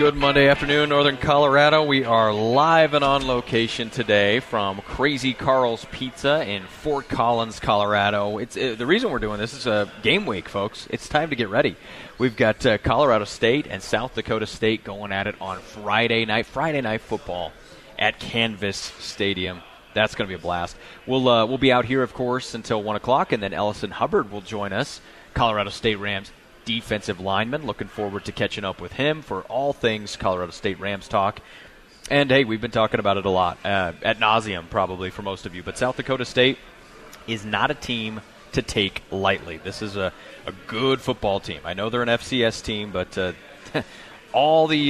Good Monday afternoon, Northern Colorado. We are live and on location today from Crazy Carl's Pizza in Fort Collins, Colorado. The reason we're doing this is a game week, folks. It's time to get ready. We've got Colorado State and South Dakota State going at it on Friday night football at Canvas Stadium. That's going to be a blast. We'll be out here, of course, until 1 o'clock, and then Ellison Hubbard will join us, Colorado State Rams defensive lineman. Looking forward to catching up with him for all things Colorado State Rams talk. And, hey, we've been talking about it a lot, ad nauseum probably for most of you. But South Dakota State is not a team to take lightly. This is a good football team. I know they're an FCS team, but all the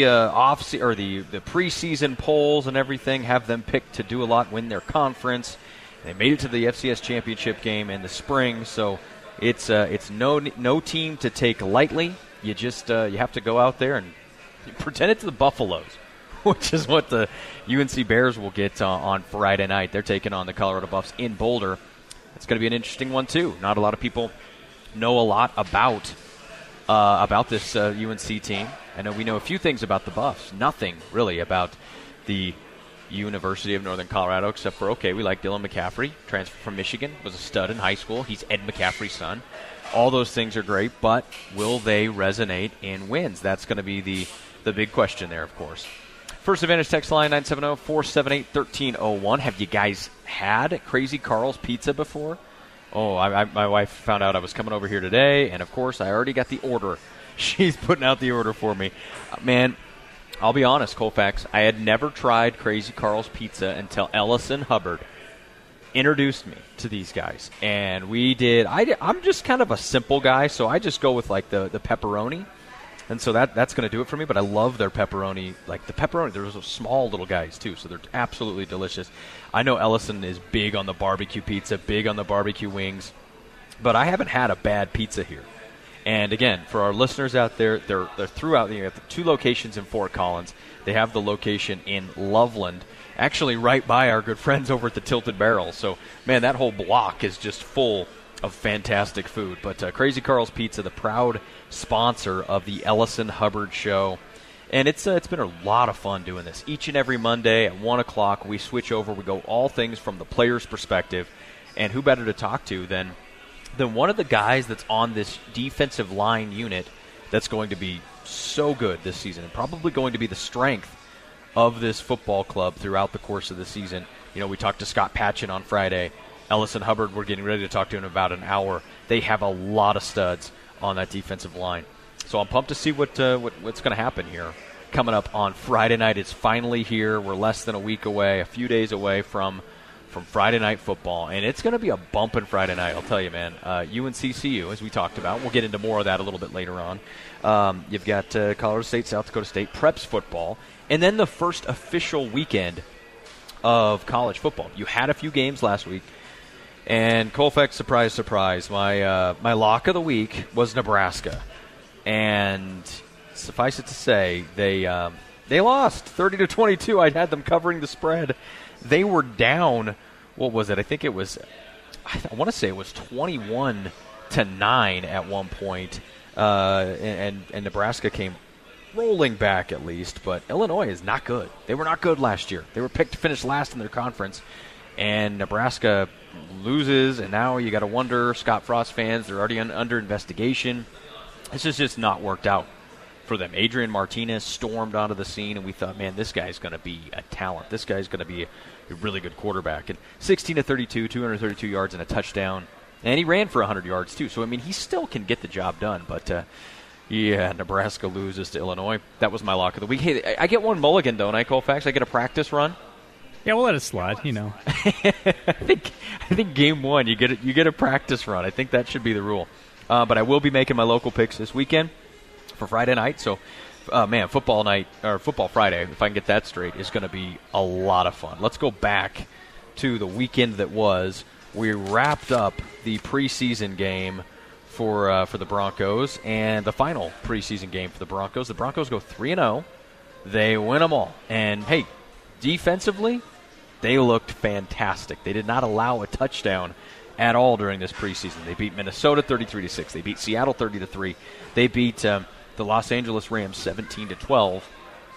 the preseason polls and everything have them picked to do a lot, win their conference. They made it to the FCS championship game in the spring, so it's no team to take lightly. You just you have to go out there and pretend it's the Buffaloes, which is what the UNC Bears will get on Friday night. They're taking on the Colorado Buffs in Boulder. It's going to be an interesting one too. Not a lot of people know a lot about this UNC team. I know we know a few things about the Buffs. Nothing really about the University of Northern Colorado, except for, we like Dylan McCaffrey, transferred from Michigan, was a stud in high school. He's Ed McCaffrey's son. All those things are great, but will they resonate in wins? That's going to be the big question there, of course. First Advantage text line, 970-478-1301. Have you guys had Crazy Carl's Pizza before? Oh, my wife found out I was coming over here today, and, of course, I already got the order. She's putting out the order for me. Man, I'll be honest, Colfax, I had never tried Crazy Carl's Pizza until Ellison Hubbard introduced me to these guys. And we did. I'm just kind of a simple guy, so I just go with, like, the pepperoni. And so that's going to do it for me, but I love their pepperoni. Like, the pepperoni, they're those small little guys, too, so they're absolutely delicious. I know Ellison is big on the barbecue pizza, big on the barbecue wings, but I haven't had a bad pizza here. And, again, for our listeners out there, they're throughout. You have 2 locations in Fort Collins. They have the location in Loveland, actually right by our good friends over at the Tilted Barrel. So, man, that whole block is just full of fantastic food. But Crazy Carl's Pizza, the proud sponsor of the Ellison Hubbard Show. And it's been a lot of fun doing this. Each and every Monday at 1 o'clock, we switch over. We go all things from the player's perspective. And who better to talk to than one of the guys that's on this defensive line unit that's going to be so good this season and probably going to be the strength of this football club throughout the course of the season. You know, we talked to Scott Patchen on Friday. Ellison Hubbard, we're getting ready to talk to him in about an hour. They have a lot of studs on that defensive line. So I'm pumped to see what's going to happen here. Coming up on Friday night, it's finally here. We're less than a week away, a few days away from Friday night football, and it's going to be a bumping Friday night, I'll tell you, man. UNCCU, as we talked about. We'll get into more of that a little bit later on. You've got Colorado State, South Dakota State, Preps football, and then the first official weekend of college football. You had a few games last week, and Colfax, surprise, surprise, my lock of the week was Nebraska. And suffice it to say, they lost 30-22. I had them covering the spread. They were down, what was it? I want to say it was 21-9 at one point, and Nebraska came rolling back at least, but Illinois is not good. They were not good last year. They were picked to finish last in their conference, and Nebraska loses, and now you got to wonder, Scott Frost fans, they're already under investigation. This has just not worked out for them. Adrian Martinez stormed onto the scene, and we thought, man, this guy's going to be a talent. This guy's going to be a really good quarterback. And 16-32, 232 yards and a touchdown. And he ran for 100 yards, too. So, I mean, he still can get the job done. But, Nebraska loses to Illinois. That was my lock of the week. Hey, I get one mulligan, don't I, Colfax? I get a practice run? Yeah, we'll let it slide, you know. I think game one, you get a practice run. I think that should be the rule. But I will be making my local picks this weekend for Friday night. So, football night, or football Friday, if I can get that straight, is going to be a lot of fun. Let's go back to the weekend that was. We wrapped up the preseason game for the Broncos, and the final preseason game for the Broncos. The Broncos go 3-0. They win them all. And, hey, defensively, they looked fantastic. They did not allow a touchdown at all during this preseason. They beat Minnesota 33-6. They beat Seattle 30-3. They beat the Los Angeles Rams 17-12.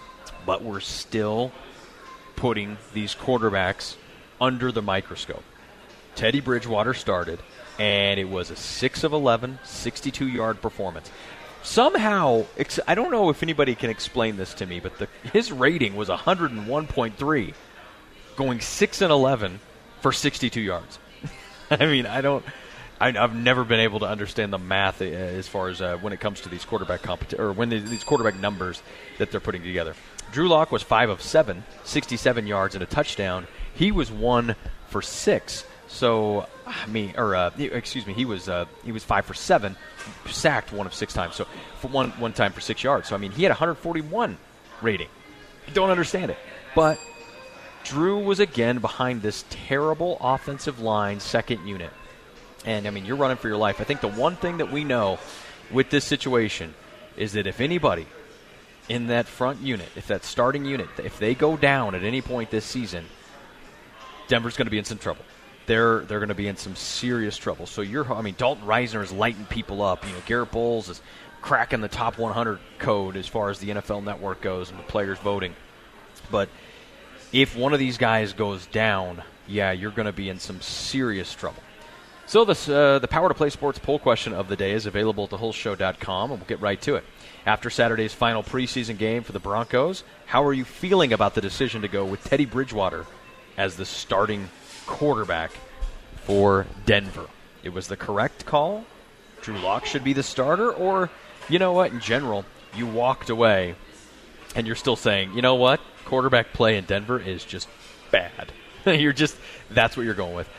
but we're still putting these quarterbacks under the microscope. Teddy Bridgewater started, and it was a 6 of 11, 62-yard performance. Somehow, I don't know if anybody can explain this to me, but his rating was 101.3, going 6 and 11 for 62 yards. I mean, I've never been able to understand the math as far as when it comes to these quarterback these quarterback numbers that they're putting together. Drew Lock was 5 of 7, 67 yards and a touchdown. He was 1 for 6. So, he was 5 for 7, sacked 1 of 6 times. So, for one time for 6 yards. So, I mean, he had 141 rating. I don't understand it. But Drew was again behind this terrible offensive line second unit. And, I mean, you're running for your life. I think the one thing that we know with this situation is that if anybody in that front unit, if that starting unit, if they go down at any point this season, Denver's going to be in some trouble. They're going to be in some serious trouble. So Dalton Reisner is lighting people up. Garrett Bowles is cracking the top 100 code as far as the NFL Network goes and the players voting. But if one of these guys goes down, you're going to be in some serious trouble. So the Power to Play Sports poll question of the day is available at thewholeshow.com, and we'll get right to it. After Saturday's final preseason game for the Broncos, how are you feeling about the decision to go with Teddy Bridgewater as the starting quarterback for Denver? It was the correct call. Drew Lock should be the starter, or you know what? In general, you walked away and you're still saying, you know what? Quarterback play in Denver is just bad. That's what you're going with.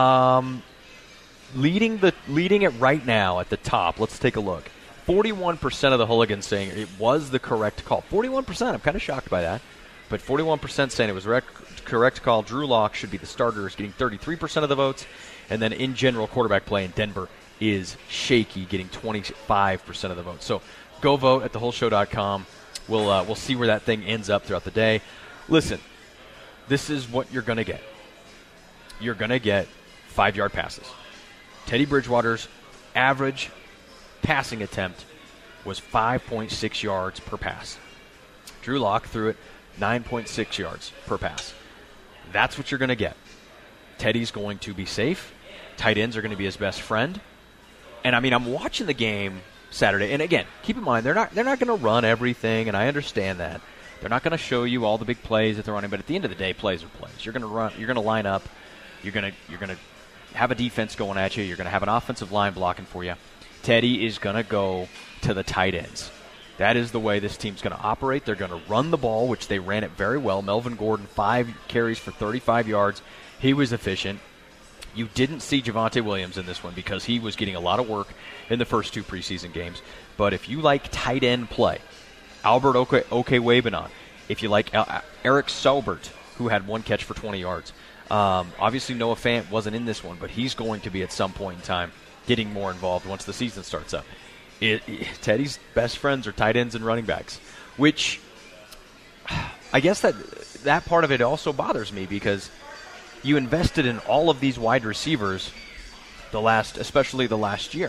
Leading it right now at the top. Let's take a look. 41% of the hooligans saying it was the correct call. 41%. I'm kind of shocked by that. But 41% saying it was correct call. Drew Lock should be the starter, is getting 33% of the votes. And then in general, quarterback play in Denver is shaky, getting 25% of the votes. So go vote at thewholeshow.com. We'll see where that thing ends up throughout the day. Listen, this is what you're going to get. You're going to get 5-yard passes. Teddy Bridgewater's average passing attempt was 5.6 yards per pass. Drew Lock threw it 9.6 yards per pass. That's what you're going to get. Teddy's going to be safe. Tight ends are going to be his best friend. And, I'm watching the game Saturday. And, again, keep in mind, they're not going to run everything, and I understand that. They're not going to show you all the big plays that they're running. But at the end of the day, plays are plays. You're going to run. You're going to line up. You're going to have a defense going at you. You're going to have an offensive line blocking for you. Teddy is going to go to the tight ends. That is the way this team's going to operate. They're going to run the ball, which they ran it very well. Melvin Gordon, 5 carries for 35 yards. He was efficient. You didn't see Javonte Williams in this one because he was getting a lot of work in the first 2 preseason games. But if you like tight end play, Albert Okwuegbunam, if you like Eric Saubert, who had 1 catch for 20 yards, obviously Noah Fant wasn't in this one, but he's going to be at some point in time getting more involved once the season starts up. Teddy's best friends are tight ends and running backs, which I guess that part of it also bothers me because you invested in all of these wide receivers especially the last year.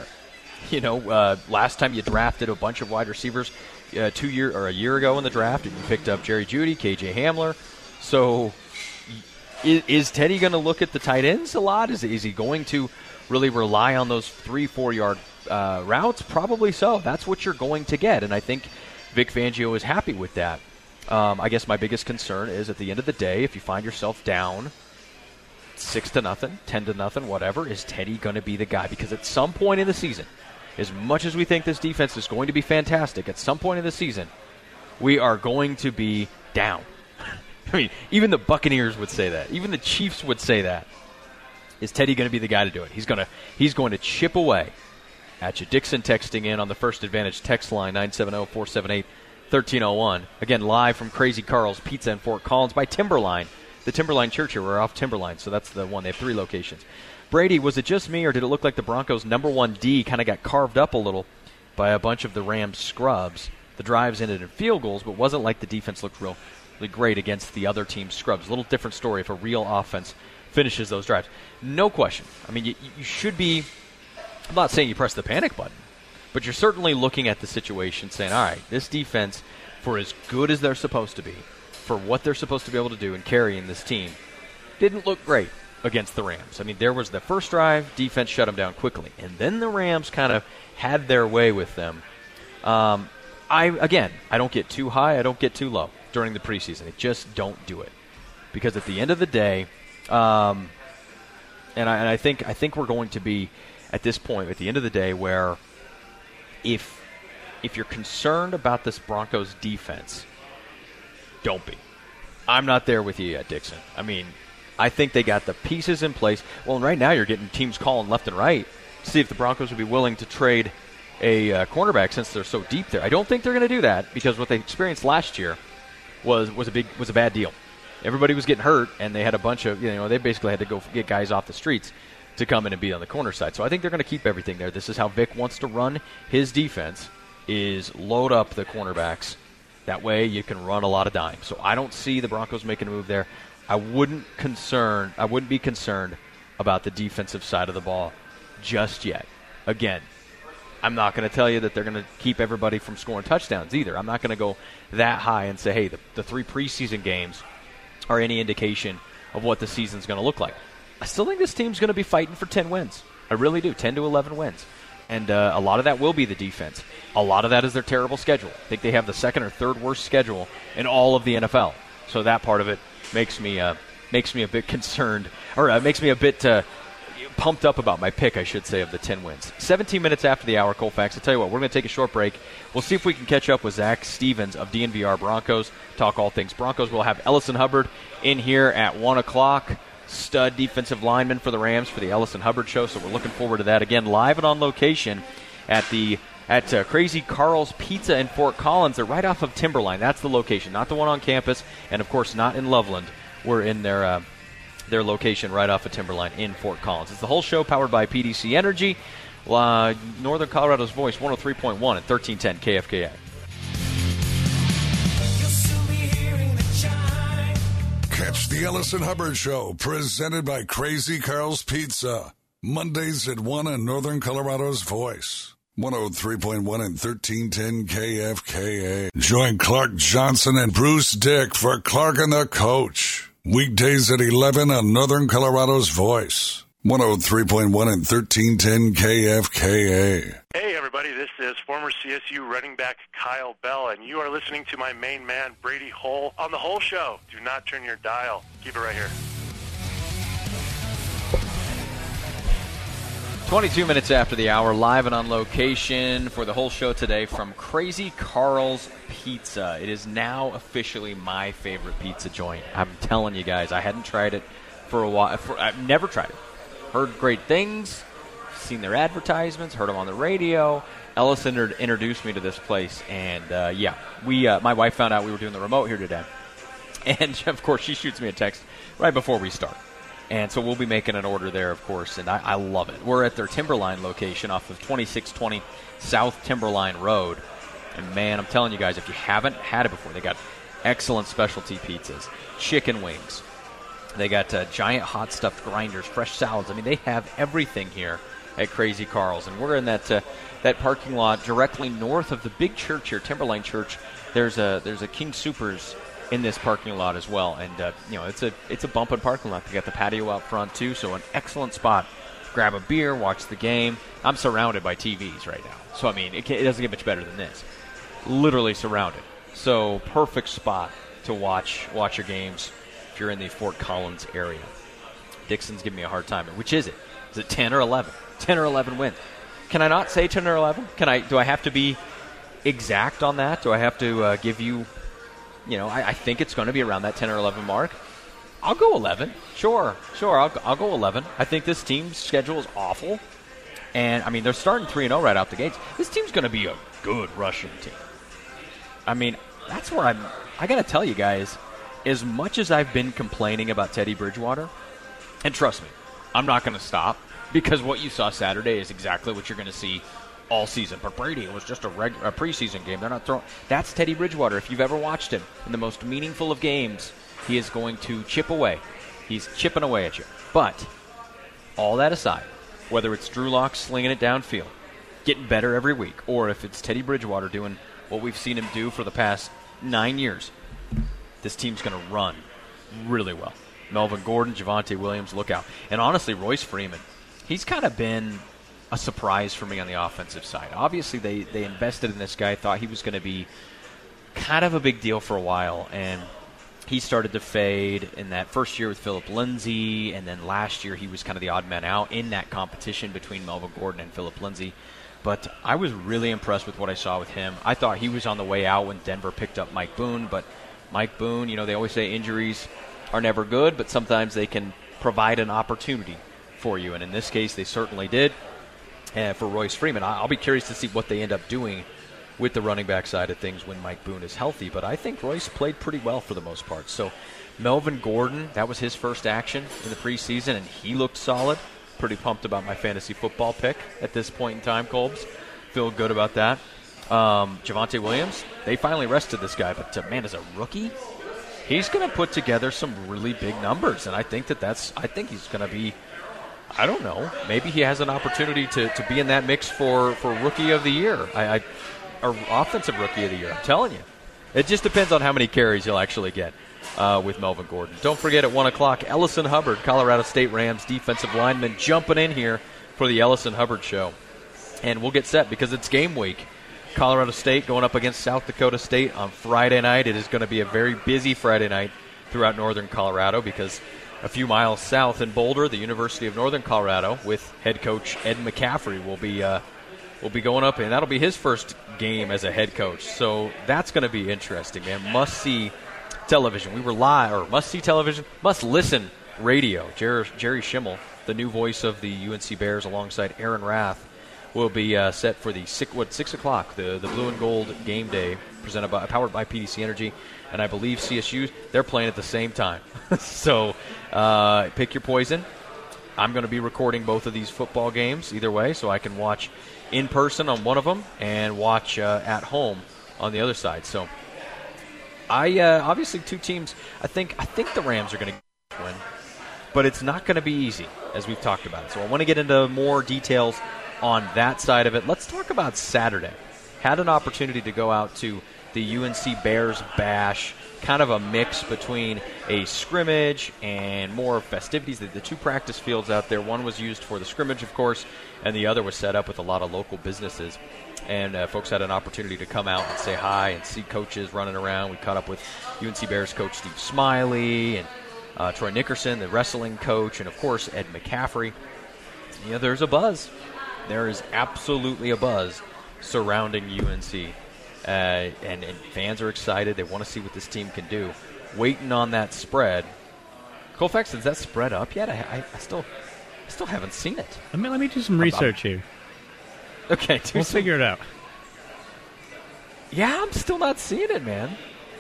Last time you drafted a bunch of wide receivers a year ago in the draft, and you picked up Jerry Jeudy, KJ Hamler. So is Teddy going to look at the tight ends a lot? Is he going to really rely on those 3-4 yard routes? Probably so. That's what you're going to get, and I think Vic Fangio is happy with that. I guess my biggest concern is at the end of the day, if you find yourself down 6-0, 10-0, whatever, is Teddy going to be the guy? Because at some point in the season, as much as we think this defense is going to be fantastic, at some point in the season, we are going to be down. Even the Buccaneers would say that. Even the Chiefs would say that. Is Teddy going to be the guy to do it? He's going to chip away at you. Dixon texting in on the First Advantage text line, 970-478-1301. Again, live from Crazy Carl's Pizza in Fort Collins by Timberline. The Timberline Church here. We're off Timberline, so that's the one. They have 3 locations. Brady, was it just me, or did it look like the Broncos' number 1 D kind of got carved up a little by a bunch of the Rams scrubs? The drives ended in field goals, but wasn't like the defense looked really great against the other team's scrubs. A little different story if a real offense finishes those drives. No question. You should be – I'm not saying you press the panic button, but you're certainly looking at the situation saying, all right, this defense, for as good as they're supposed to be, for what they're supposed to be able to do and carry in this team, didn't look great against the Rams. I mean, there was the first drive, defense shut them down quickly, and then the Rams kind of had their way with them. I don't get too high, I don't get too low during the preseason. I just don't do it, because at the end of the day, and I think we're going to be at this point at the end of the day where if you're concerned about this Broncos defense, don't be. I'm not there with you yet, Dixon. I mean, I think they got the pieces in place. Well, and right now you're getting teams calling left and right to see if the Broncos would be willing to trade a cornerback since they're so deep there. I don't think they're going to do that because what they experienced last year was a bad deal. Everybody was getting hurt, and they had a bunch of, they basically had to go get guys off the streets to come in and be on the corner side. So I think they're going to keep everything there. This is how Vic wants to run his defense, is load up the cornerbacks. That way you can run a lot of dimes. So I don't see the Broncos making a move there. I wouldn't be concerned about the defensive side of the ball just yet. Again, I'm not going to tell you that they're going to keep everybody from scoring touchdowns either. I'm not going to go that high and say, hey, the 3 preseason games are any indication of what the season's going to look like. I still think this team's going to be fighting for 10 wins. I really do, 10 to 11 wins. And a lot of that will be the defense. A lot of that is their terrible schedule. I think they have the second or third worst schedule in all of the NFL. So that part of it makes me a bit concerned, or makes me a bit pumped up about my pick, I should say, of the 10 wins. 17 minutes after the hour, Colfax. I'll tell you what, we're going to take a short break. We'll see if we can catch up with Zach Stevens of DNVR Broncos, talk all things Broncos. We'll have Ellison Hubbard in here at 1 o'clock. Stud defensive lineman for the Rams for the Ellison Hubbard Show, so we're looking forward to that. Again, live and on location at Crazy Carl's Pizza in Fort Collins. They're right off of Timberline. That's the location, not the one on campus, and, of course, not in Loveland. We're in their location right off of Timberline in Fort Collins. It's the whole show powered by PDC Energy, Northern Colorado's Voice, 103.1 and 1310 KFKA. Catch the Ellison Hubbard Show, presented by Crazy Carl's Pizza. Mondays at 1 on Northern Colorado's Voice. 103.1 and 1310 KFKA. Join Clark Johnson and Bruce Dick for Clark and the Coach. Weekdays at 11 on Northern Colorado's Voice. 103.1 and 1310 KFKA. Hey, everybody, this is former CSU running back Kyle Bell, and you are listening to my main man, Brady Hull, on The Whole Show. Do not turn your dial. Keep it right here. 22 minutes after the hour, live and on location for The Whole Show today from Crazy Carl's Pizza. It is now officially my favorite pizza joint. I'm telling you guys, I hadn't tried it for a while. I've never tried it. Heard great things, seen their advertisements, heard them on the radio. Ellison introduced me to this place, and my wife found out we were doing the remote here today. And, of course, she shoots me a text right before we start. And so we'll be making an order there, of course, and I love it. We're at their Timberline location off of 2620 South Timberline Road. And, man, I'm telling you guys, if you haven't had it before, they got excellent specialty pizzas, chicken wings. They got giant hot stuffed grinders, fresh salads. I mean, they have everything here at Crazy Carl's. And we're in that parking lot directly north of the big church here, Timberline Church. There's a King Soopers in this parking lot as well. And, it's a bumping parking lot. They got the patio out front, too, so an excellent spot. Grab a beer, watch the game. I'm surrounded by TVs right now. So, I mean, it doesn't get much better than this. Literally surrounded. So, perfect spot to watch your games if you're in the Fort Collins area. Dixon's giving me a hard time. Which is it? Is it 10 or 11? 10 or 11 wins. Can I not say 10 or 11? Do I have to be exact on that? Do I have to give you, I think it's going to be around that 10 or 11 mark. I'll go 11. Sure, I'll go 11. I think this team's schedule is awful. And, I mean, they're starting 3-0 right out the gates. This team's going to be a good rushing team. I mean, that's where I got to tell you guys, as much as I've been complaining about Teddy Bridgewater, and trust me, I'm not going to stop, because what you saw Saturday is exactly what you're going to see all season. But Brady, it was just a preseason game. They're not throwing. That's Teddy Bridgewater. If you've ever watched him in the most meaningful of games, he is going to chip away. He's chipping away at you. But all that aside, whether it's Drew Lock slinging it downfield, getting better every week, or if it's Teddy Bridgewater doing what we've seen him do for the past 9 years, this team's going to run really well. Melvin Gordon, Javonte Williams, look out. And honestly, Royce Freeman, he's kind of been a surprise for me on the offensive side. Obviously, they invested in this guy, thought he was going to be kind of a big deal for a while, and he started to fade in that first year with Philip Lindsay, and then last year he was kind of the odd man out in that competition between Melvin Gordon and Philip Lindsay. But I was really impressed with what I saw with him. I thought he was on the way out when Denver picked up Mike Boone, but Mike Boone, they always say injuries are never good, but sometimes they can provide an opportunity for you, and in this case they certainly did. For Royce Freeman, I'll be curious to see what they end up doing with the running back side of things when Mike Boone is healthy, but I think Royce played pretty well for the most part. So Melvin Gordon, that was his first action in the preseason, and he looked solid. Pretty pumped about my fantasy football pick at this point in time, Colbs. Feel good about that. Javonte Williams, they finally rested this guy, but man, as a rookie, he's going to put together some really big numbers, and I think he's going to be, I don't know, maybe he has an opportunity to be in that mix for Rookie of the Year. Or Offensive Rookie of the Year, I'm telling you. It just depends on how many carries he'll actually get with Melvin Gordon. Don't forget at 1 o'clock, Ellison Hubbard, Colorado State Rams defensive lineman, jumping in here for the Ellison Hubbard Show. And we'll get set because it's game week. Colorado State going up against South Dakota State on Friday night. It is going to be a very busy Friday night throughout northern Colorado because a few miles south in Boulder, the University of Northern Colorado, with head coach Ed McCaffrey, will be going up, and that'll be his first game as a head coach. So that's going to be interesting, man. Must-see television. We were live, or must-see television, must-listen radio. Jerry Schimmel, the new voice of the UNC Bears alongside Aaron Rath, will be set for the 6 o'clock, the Blue and Gold game day, powered by PDC Energy. And I believe CSU, they're playing at the same time. So pick your poison. I'm going to be recording both of these football games either way, so I can watch in person on one of them and watch at home on the other side. So obviously two teams. I think the Rams are going to win, but it's not going to be easy, as we've talked about. So I want to get into more details on that side of it. Let's talk about Saturday. Had an opportunity to go out to the UNC Bears Bash, kind of a mix between a scrimmage and more festivities. The two practice fields out there, one was used for the scrimmage, of course, and the other was set up with a lot of local businesses. And folks had an opportunity to come out and say hi and see coaches running around. We caught up with UNC Bears coach Steve Smiley and Troy Nickerson, the wrestling coach, and, of course, Ed McCaffrey. There's a buzz. There is absolutely a buzz surrounding UNC. And fans are excited. They want to see what this team can do. Waiting on that spread. Colfax, is that spread up yet? I still haven't seen it. Let me do some research here. Okay. We'll figure it out. Yeah, I'm still not seeing it, man.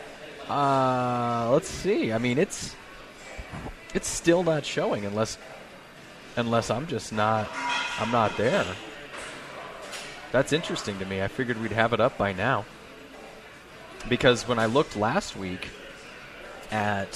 Let's see. I mean, it's still not showing unless I'm just not there. That's interesting to me. I figured we'd have it up by now. Because when I looked last week at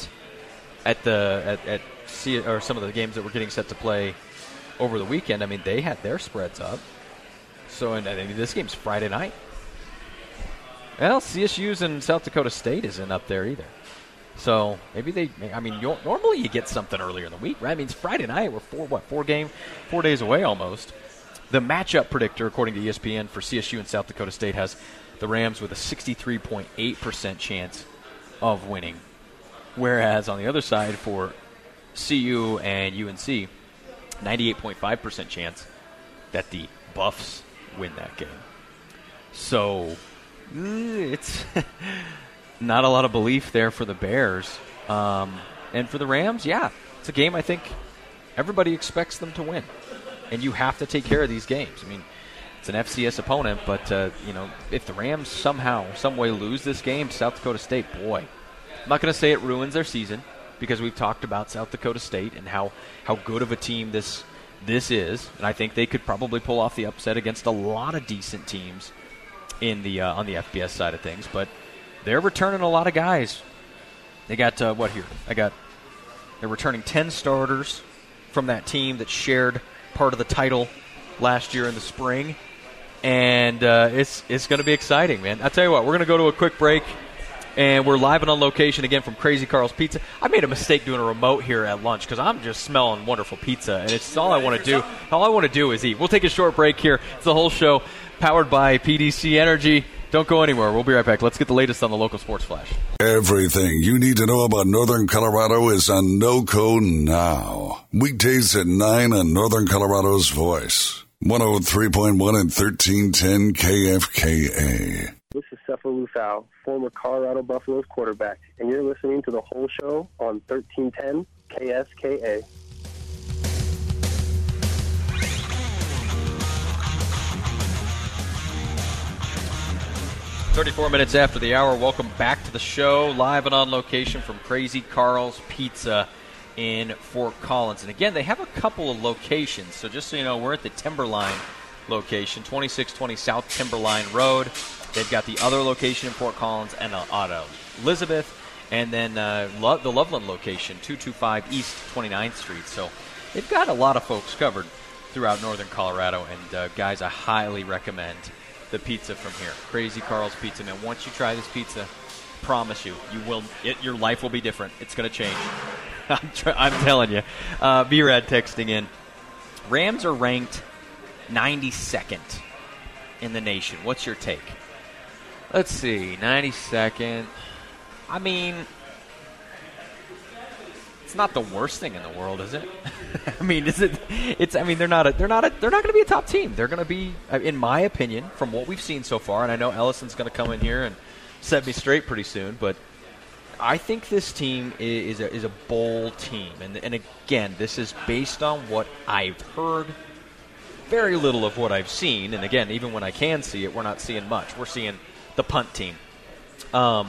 some of the games that were getting set to play over the weekend, I mean, they had their spreads up. So, and I mean, this game's Friday night. Well, CSU's and South Dakota State isn't up there either. So maybe normally you get something earlier in the week, right? I mean, it's Friday night. We're 4 days away almost. The matchup predictor, according to ESPN, for CSU and South Dakota State has the Rams with a 63.8% chance of winning. Whereas on the other side for CU and UNC, 98.5% chance that the Buffs win that game. So it's not a lot of belief there for the Bears. And for the Rams, yeah, it's a game I think everybody expects them to win. And you have to take care of these games. I mean, it's an FCS opponent, but, if the Rams somehow, some way lose this game, South Dakota State, boy, I'm not going to say it ruins their season because we've talked about South Dakota State and how good of a team this is. And I think they could probably pull off the upset against a lot of decent teams in the on the FBS side of things. But they're returning a lot of guys. They got, they're returning 10 starters from that team that shared part of the title last year in the spring, and it's going to be exciting, man. I'll tell you what, we're going to go to a quick break, And we're live and on location again from Crazy Carl's Pizza. I made a mistake doing a remote here at lunch because I'm just smelling wonderful pizza, and it's all I want to do. All I want to do is eat. We'll take a short break here. It's the whole show powered by PDC Energy. Don't go anywhere. We'll be right back. Let's get the latest on the local sports flash. Everything you need to know about Northern Colorado is on NoCo now. Weekdays at 9 on Northern Colorado's Voice. 103.1 and 1310 KFKA. This is Cephalou Lufau, former Colorado Buffaloes quarterback, and you're listening to the whole show on 1310 KSKA. "34 minutes after the hour. Welcome back to the show, live and on location from Crazy Carl's Pizza in Fort Collins. And again, they have a couple of locations. So just so you know, we're at the Timberline location, 2620 South Timberline Road. They've got the other location in Fort Collins and Elizabeth, and then the Loveland location, 225 East 29th Street. So they've got a lot of folks covered throughout Northern Colorado. And guys, I highly recommend the pizza from here. Crazy Carl's Pizza, man. Once you try this pizza, promise you, your life will be different. It's going to change. I'm telling you. B-Rad texting in. Rams are ranked 92nd in the nation. What's your take? Let's see, 92nd. I mean, it's not the worst thing in the world, is it? I mean, is it? It's. I mean, they're not going to be a top team. They're going to be, in my opinion, from what we've seen so far. And I know Ellison's going to come in here and set me straight pretty soon. But I think this team is a bowl team. And again, this is based on what I've heard. Very little of what I've seen. And again, even when I can see it, we're not seeing much. We're seeing the punt team. I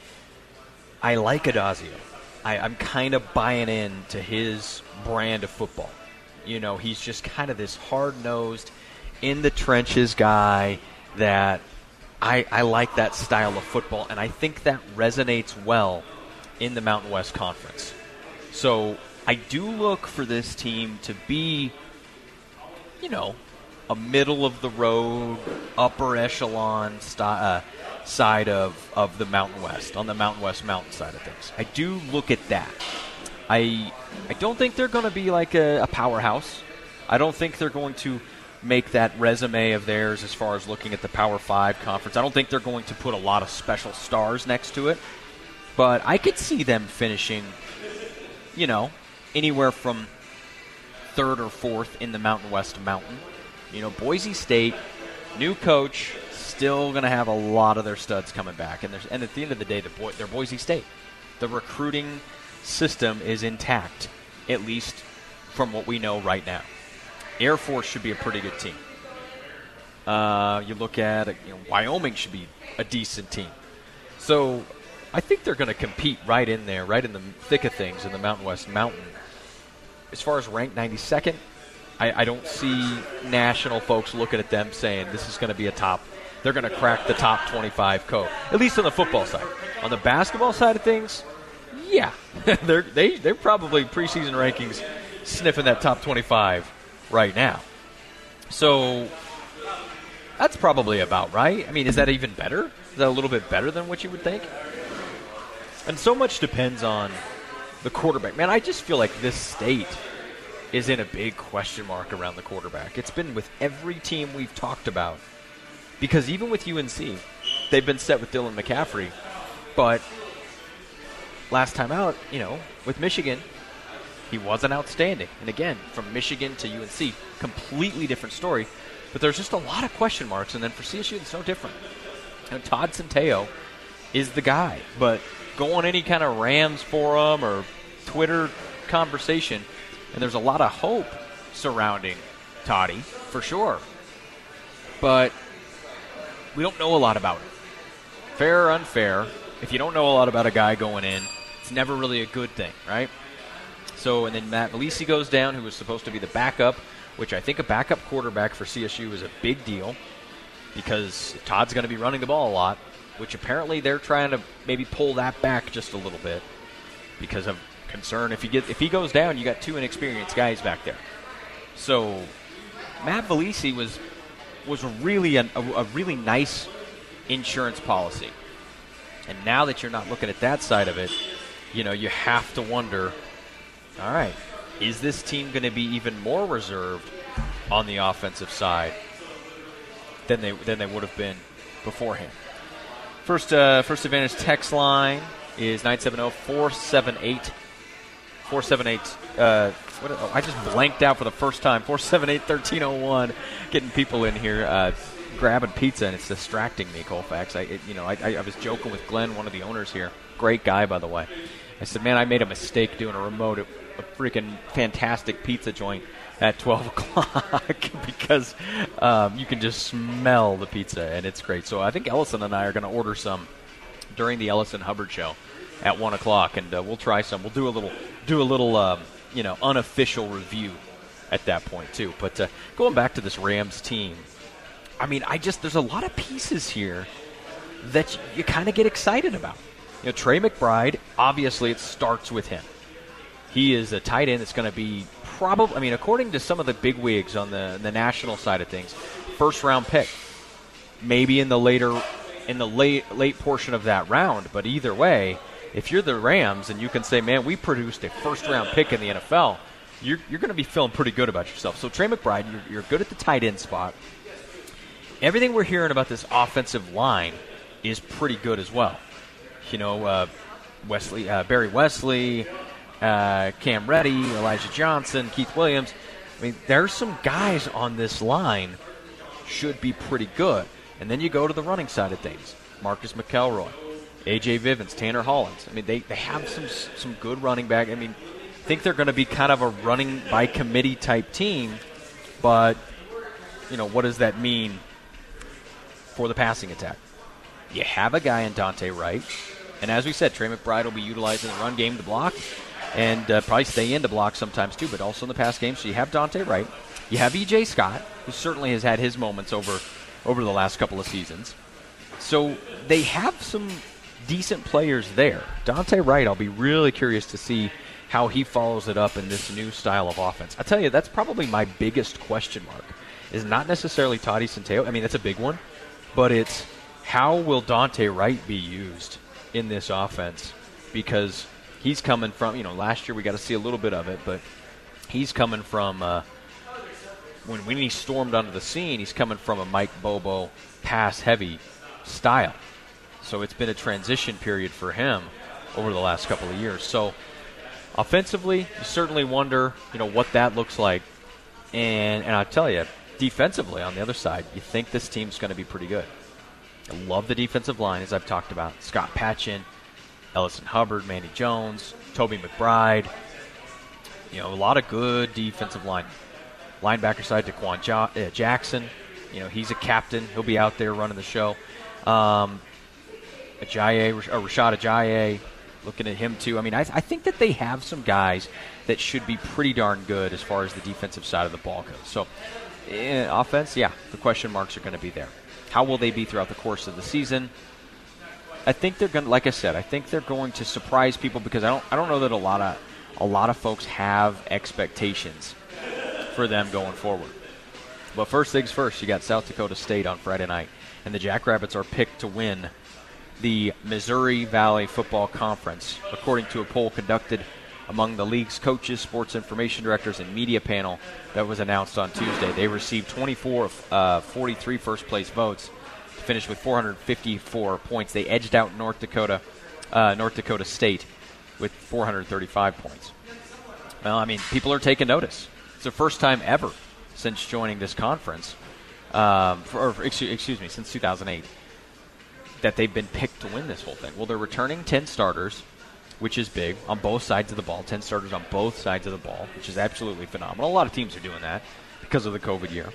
like Adazio. I'm kind of buying in to his brand of football. You know, he's just kind of this hard-nosed, in-the-trenches guy that I like that style of football, and I think that resonates well in the Mountain West Conference. So I do look for this team to be, you know, a middle-of-the-road, upper echelon side of the Mountain West, on the Mountain West mountain side of things. I do look at that. I don't think they're going to be like a powerhouse. I don't think they're going to make that resume of theirs as far as looking at the Power 5 conference. I don't think they're going to put a lot of special stars next to it. But I could see them finishing, you know, anywhere from third or fourth in the Mountain West Mountain. You know, Boise State, new coach, still going to have a lot of their studs coming back. And at the end of the day, they're Boise State. The recruiting system is intact, at least from what we know right now. Air Force should be a pretty good team. You look at Wyoming should be a decent team. So I think they're going to compete right in there, right in the thick of things in the Mountain West Mountain. As far as ranked 92nd, I don't see national folks looking at them saying this is going to be a top. They're going to crack the top 25 code, at least on the football side. On the basketball side of things, yeah, they're probably preseason rankings sniffing that top 25 right now. So that's probably about right. I mean, is that even better? Is that a little bit better than what you would think? And so much depends on the quarterback. Man, I just feel like this state is in a big question mark around the quarterback. It's been with every team we've talked about. Because even with UNC, they've been set with Dylan McCaffrey. But last time out, with Michigan, he wasn't outstanding. And again, from Michigan to UNC, completely different story. But there's just a lot of question marks. And then for CSU, it's no different. Todd Centeio is the guy. But go on any kind of Rams forum or Twitter conversation, and there's a lot of hope surrounding Toddy, for sure. But we don't know a lot about it. Fair or unfair, if you don't know a lot about a guy going in, it's never really a good thing, right? So, and then Matt Malisi goes down, who was supposed to be the backup, which I think a backup quarterback for CSU is a big deal because Todd's going to be running the ball a lot, which apparently they're trying to maybe pull that back just a little bit because of concern. If he goes down, you got two inexperienced guys back there. So Matt Malisi was really a really nice insurance policy. And now that you're not looking at that side of it, you have to wonder, all right, is this team going to be even more reserved on the offensive side than they would have been beforehand? First Advantage text line is 970-478. 478. I just blanked out for the first time. 478-1301. Getting people in here grabbing pizza, and it's distracting me, Colfax. I was joking with Glenn, one of the owners here. Great guy, by the way. I said, man, I made a mistake doing a remote at a freaking fantastic pizza joint at 12 o'clock because you can just smell the pizza, and it's great. So I think Ellison and I are going to order some during the Ellison Hubbard show at 1 o'clock, and we'll try some. We'll do a little unofficial review at that point too. But going back to this Rams team, I mean, there's a lot of pieces here that you kind of get excited about. Trey McBride, obviously it starts with him. He is a tight end that's going to be probably, according to some of the bigwigs on the national side of things, first-round pick. Maybe in the late portion of that round, but either way, if you're the Rams and you can say, man, we produced a first-round pick in the NFL, you're going to be feeling pretty good about yourself. So Trey McBride, you're good at the tight end spot. Everything we're hearing about this offensive line is pretty good as well. Barry Wesley, Cam Reddy, Elijah Johnson, Keith Williams. There's some guys on this line should be pretty good. And then you go to the running side of things. Marcus McElroy, A.J. Vivens, Tanner Hollins. They have some good running back. I think they're going to be kind of a running by committee type team. But, what does that mean for the passing attack? You have a guy in Dante Wright. And as we said, Trey McBride will be utilized in the run game to block and probably stay in to block sometimes too, but also in the pass game. So you have Dante Wright. You have E.J. Scott, who certainly has had his moments over the last couple of seasons. So they have some decent players there. Dante Wright, I'll be really curious to see how he follows it up in this new style of offense. I tell you, that's probably my biggest question mark, is not necessarily Toddy Centeio. That's a big one, but it's how will Dante Wright be used in this offense, because he's coming from, last year we got to see a little bit of it, but he's coming from, when he stormed onto the scene, he's coming from a Mike Bobo pass-heavy style. So it's been a transition period for him over the last couple of years. So offensively, you certainly wonder, what that looks like. And I'll tell you, defensively on the other side, you think this team's going to be pretty good. I love the defensive line, as I've talked about. Scott Patchin, Ellison Hubbard, Manny Jones, Toby McBride. A lot of good defensive line. Linebacker side, Daquan Jackson. He's a captain. He'll be out there running the show. Rashad Ajayi, looking at him too. I think that they have some guys that should be pretty darn good as far as the defensive side of the ball goes. So, offense, the question marks are going to be there. How will they be throughout the course of the season? I think they're going to, like I said, I think they're going to surprise people, because I don't know that a lot of folks have expectations for them going forward. But first things first, you got South Dakota State on Friday night, and the Jackrabbits are picked to win the Missouri Valley Football Conference, according to a poll conducted among the league's coaches, sports information directors, and media panel that was announced on Tuesday. They received 24 of 43 first-place votes to finish with 454 points. They edged out North Dakota State with 435 points. Well, people are taking notice. It's the first time ever since joining this conference, since 2008, that they've been picked to win this whole thing. Well, they're returning 10 starters, which is big, on both sides of the ball. 10 starters on both sides of the ball, which is absolutely phenomenal. A lot of teams are doing that because of the COVID year.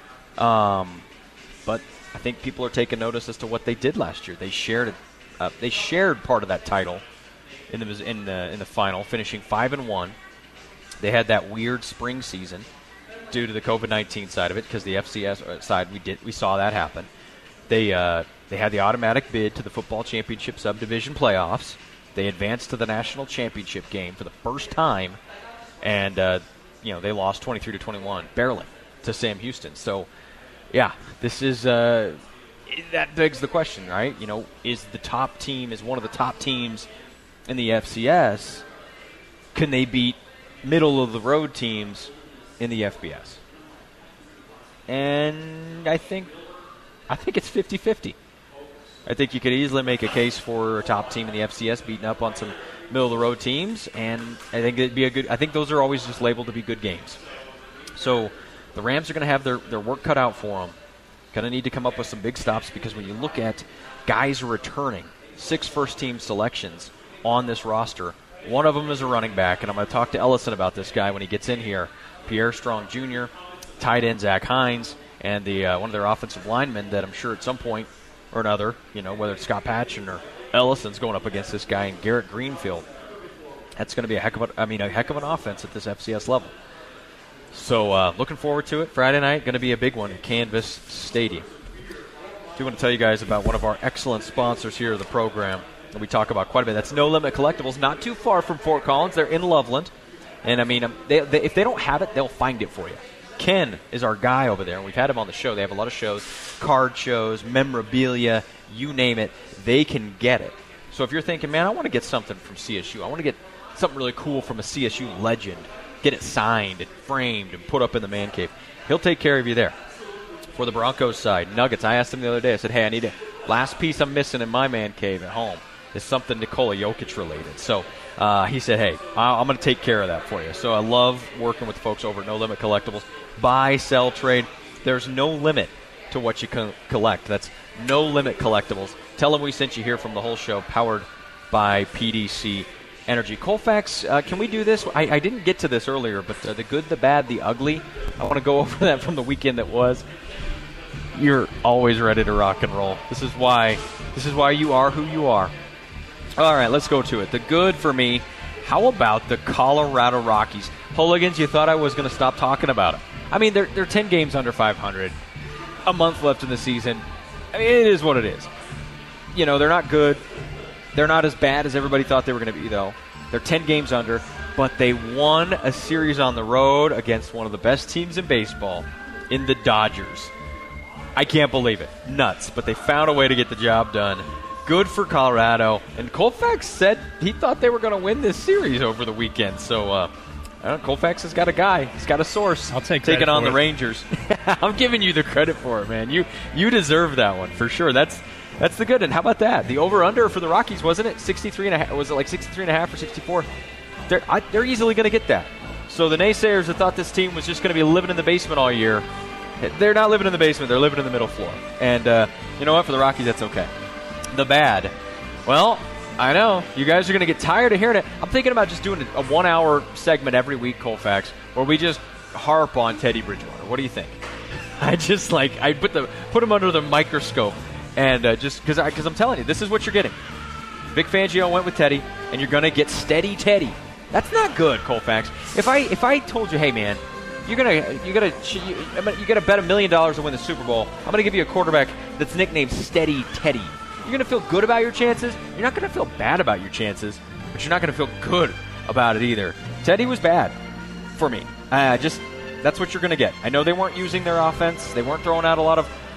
But I think people are taking notice as to what they did last year. They shared part of that title in the final, finishing 5-1. They had that weird spring season due to the COVID-19 side of it, because the FCS side we saw that happen. They had the automatic bid to the football championship subdivision playoffs. They advanced to the national championship game for the first time, and they lost 23-21 barely to Sam Houston. So, this is that begs the question, right? You know, is one of the top teams in the FCS, can they beat middle-of-the-road teams in the FBS? And I think it's 50-50. I think you could easily make a case for a top team in the FCS beating up on some middle-of-the-road teams, and I think it'd be I think those are always just labeled to be good games. So the Rams are going to have their work cut out for them. Going to need to come up with some big stops, because when you look at guys returning, 6 first-team selections on this roster, one of them is a running back, and I'm going to talk to Ellison about this guy when he gets in here. Pierre Strong Jr., tight end Zach Hines, and one of their offensive linemen that I'm sure at some point or another, you know, whether it's Scott Patchen or Ellison's going up against this guy in Garrett Greenfield. That's going to be a heck of an offense at this FCS level. So looking forward to it. Friday night, going to be a big one at Canvas Stadium. I do want to tell you guys about one of our excellent sponsors here of the program that we talk about quite a bit. That's No Limit Collectibles, not too far from Fort Collins. They're in Loveland. And, I mean, if they don't have it, they'll find it for you. Ken is our guy over there, and we've had him on the show. They have a lot of shows, card shows, memorabilia, you name it. They can get it. So if you're thinking, man, I want to get something from CSU. I want to get something really cool from a CSU legend. Get it signed and framed and put up in the man cave. He'll take care of you there. For the Broncos side, Nuggets, I asked him the other day, I said, hey, I need a last piece I'm missing in my man cave at home is something Nikola Jokic related. So he said, hey, I'm going to take care of that for you. So I love working with the folks over at No Limit Collectibles. Buy, sell, trade. There's no limit to what you can collect. That's No Limit Collectibles. Tell them we sent you here from the whole show, powered by PDC Energy. Colfax, can we do this? I didn't get to this earlier, but the good, the bad, the ugly. I want to go over that from the weekend that was. You're always ready to rock and roll. This is why you are who you are. All right, let's go to it. The good for me, how about the Colorado Rockies? Hooligans, you thought I was going to stop talking about it. I mean, they're 10 games under 500. A month left in the season. I mean, it is what it is. You know, they're not good. They're not as bad as everybody thought they were going to be, though. They're 10 games under, but they won a series on the road against one of the best teams in baseball in the Dodgers. I can't believe it. Nuts. But they found a way to get the job done. Good for Colorado. And Colfax said he thought they were going to win this series over the weekend. So, I don't know, Colfax has got a guy. He's got a source. I'll take taking on the it. Rangers. I'm giving you the credit for it, man. You deserve that one for sure. That's the good. And how about that? The over/under for the Rockies, wasn't it 63.5? Was it like 63.5 or 64? They're easily going to get that. So the naysayers that thought this team was just going to be living in the basement all year, they're not living in the basement. They're living in the middle floor. And you know what? For the Rockies, that's okay. The bad. Well, I know. You guys are going to get tired of hearing it. I'm thinking about just doing a 1-hour segment every week, Colfax, where we just harp on Teddy Bridgewater. What do you think? I put him under the microscope, and just because I'm telling you, this is what you're getting. Vic Fangio went with Teddy, and you're going to get steady Teddy. That's not good, Colfax. If I told you, hey man, you gotta bet $1 million to win the Super Bowl, I'm gonna give you a quarterback that's nicknamed Steady Teddy. You're going to feel good about your chances. You're not going to feel bad about your chances, but you're not going to feel good about it either. Teddy was bad for me. That's what you're going to get. I know they weren't using their offense. They weren't throwing out a lot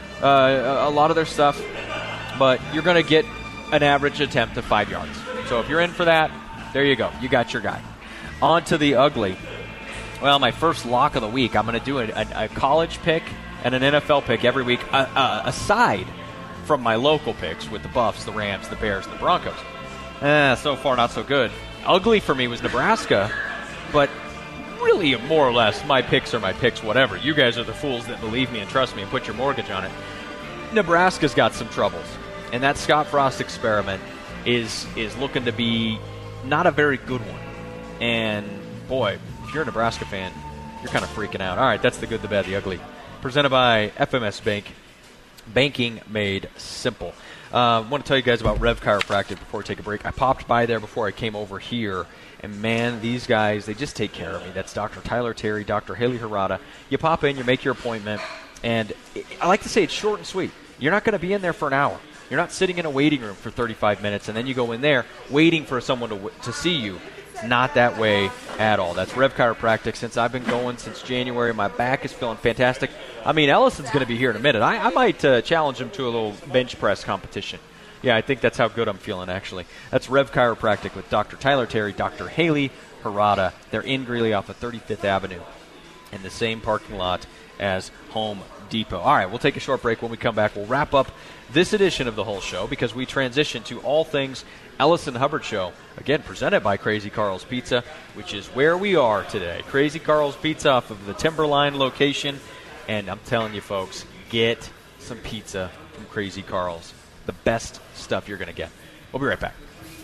of their stuff, but you're going to get an average attempt of 5 yards. So if you're in for that, there you go. You got your guy. On to the ugly. Well, my first lock of the week, I'm going to do a college pick and an NFL pick every week, aside from my local picks with the Buffs, the Rams, the Bears, and the Broncos. So far, not so good. Ugly for me was Nebraska, but really, more or less, my picks are my picks, whatever. You guys are the fools that believe me and trust me and put your mortgage on it. Nebraska's got some troubles, and that Scott Frost experiment is looking to be not a very good one. And, boy, if you're a Nebraska fan, you're kind of freaking out. All right, that's the good, the bad, the ugly. Presented by FMS Bank. Banking made simple. I want to tell you guys about Rev Chiropractic before we take a break. I popped by there before I came over here, and man, these guys, they just take care of me. That's Dr. Tyler Terry, Dr. Haley Harada. You pop in, you make your appointment, and I like to say it's short and sweet. You're not going to be in there for an hour. You're not sitting in a waiting room for 35 minutes, and then you go in there waiting for someone to see you. It's not that way at all. That's Rev Chiropractic. Since I've been going since January, my back is feeling fantastic. I mean, Ellison's going to be here in a minute. I might challenge him to a little bench press competition. Yeah, I think that's how good I'm feeling, actually. That's Rev Chiropractic with Dr. Tyler Terry, Dr. Haley Harada. They're in Greeley off of 35th Avenue in the same parking lot as Home Depot. All right, we'll take a short break. When we come back, we'll wrap up this edition of the whole show because we transition to all things Ellison Hubbard Show, again presented by Crazy Carl's Pizza, which is where we are today. Crazy Carl's Pizza off of the Timberline location, and I'm telling you folks, get some pizza from Crazy Carl's. The best stuff you're going to get. We'll be right back.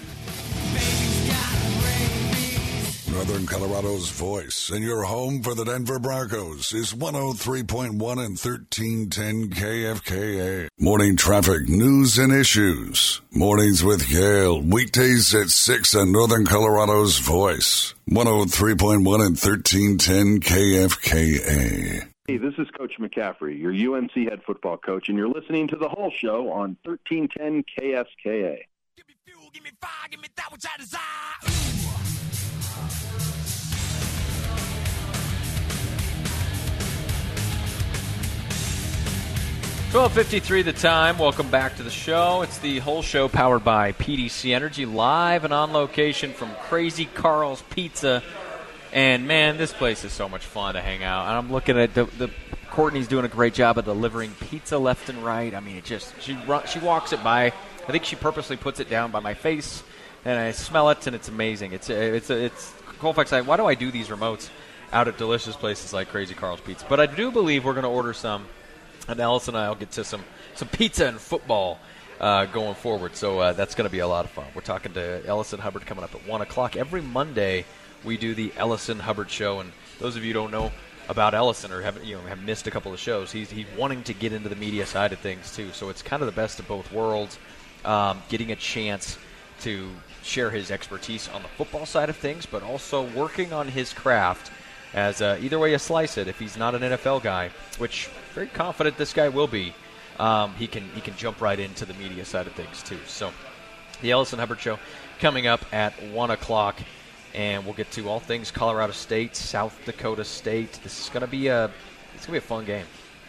Northern Colorado's voice and your home for the Denver Broncos is 103.1 and 1310 KFKA. Morning traffic, news, and issues. Mornings with Yale. Weekdays at 6 on Northern Colorado's voice. 103.1 and 1310 KFKA. Hey, this is Coach McCaffrey, your UNC head football coach, and you're listening to The Whole Show on 1310 KSKA. Give me fuel, give me fire, give me that which I desire. 12:53 the time. Welcome back to the show. It's the Whole Show powered by PDC Energy, live and on location from Crazy Carl's Pizza. And, man, this place is so much fun to hang out. And I'm looking at the Courtney's doing a great job of delivering pizza left and right. I mean, it just she walks it by. I think she purposely puts it down by my face, and I smell it, and it's amazing. It's Colfax. Why do I do these remotes out at delicious places like Crazy Carl's Pizza? But I do believe we're going to order some. And Alice and I will get to some pizza and football going forward. So that's going to be a lot of fun. We're talking to Ellison Hubbard coming up at 1 o'clock. Every Monday we do the Ellison Hubbard Show. And those of you who don't know about Ellison or have missed a couple of shows, he's wanting to get into the media side of things too. So it's kind of the best of both worlds, getting a chance to share his expertise on the football side of things, but also working on his craft as either way you slice it. If he's not an NFL guy, which very confident this guy will be, he can jump right into the media side of things too. So the Ellison Hubbard Show coming up at 1 o'clock, and we'll get to all things Colorado State, South Dakota State. This is going to be a fun game.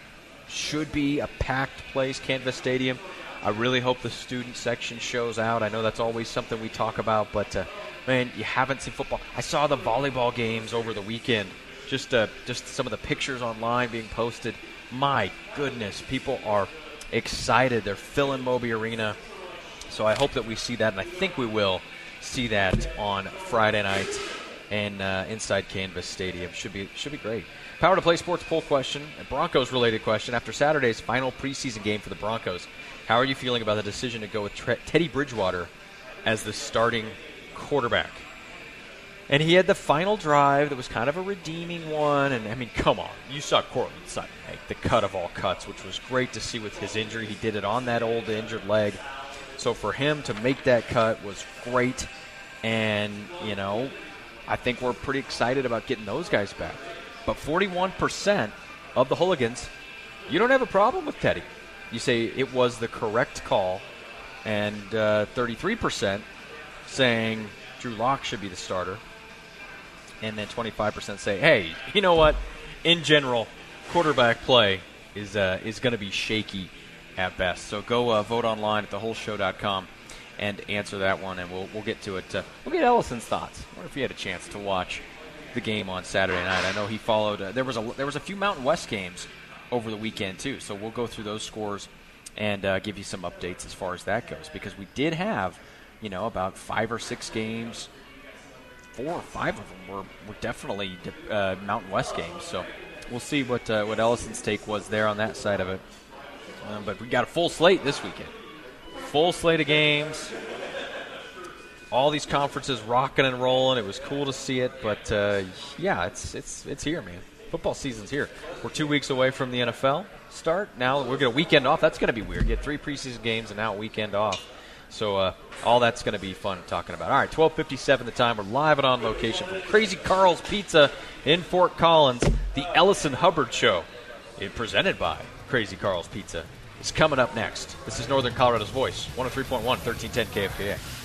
Should be a packed place, Canvas Stadium. I really hope the student section shows out. I know that's always something we talk about, but man, you haven't seen football. I saw the volleyball games over the weekend. Just some of the pictures online being posted. My goodness, people are excited. They're filling Moby Arena. So I hope that we see that, and I think we will see that on Friday night and inside Canvas Stadium. Should be great. Power to Play Sports poll question, a Broncos-related question. After Saturday's final preseason game for the Broncos, how are you feeling about the decision to go with Teddy Bridgewater as the starting quarterback? And he had the final drive that was kind of a redeeming one. And, I mean, come on. You saw Courtland Sutton make the cut of all cuts, which was great to see with his injury. He did it on that old injured leg. So for him to make that cut was great. And, I think we're pretty excited about getting those guys back. But 41% of the hooligans, you don't have a problem with Teddy. You say it was the correct call. And 33% saying Drew Lock should be the starter. And then 25% say, hey, you know what? In general, quarterback play is going to be shaky at best. So go vote online at thewholeshow.com and answer that one, and we'll get to it. We'll get Ellison's thoughts. I wonder if he had a chance to watch the game on Saturday night. I know he followed. There was a few Mountain West games over the weekend too. So we'll go through those scores and give you some updates as far as that goes, because we did have about 5 or 6 games. 4 or 5 of them were definitely Mountain West games. So we'll see what Ellison's take was there on that side of it. But we got a full slate this weekend. Full slate of games. All these conferences rocking and rolling. It was cool to see it. But, it's here, man. Football season's here. We're 2 weeks away from the NFL start. Now we're going to weekend off. That's going to be weird. Get 3 preseason games and now a weekend off. So all that's going to be fun talking about. All right, 12:57 the time. We're live and on location from Crazy Carl's Pizza in Fort Collins. The Ellison Hubbard Show, presented by Crazy Carl's Pizza, is coming up next. This is Northern Colorado's Voice, 103.1, 1310 KFKA.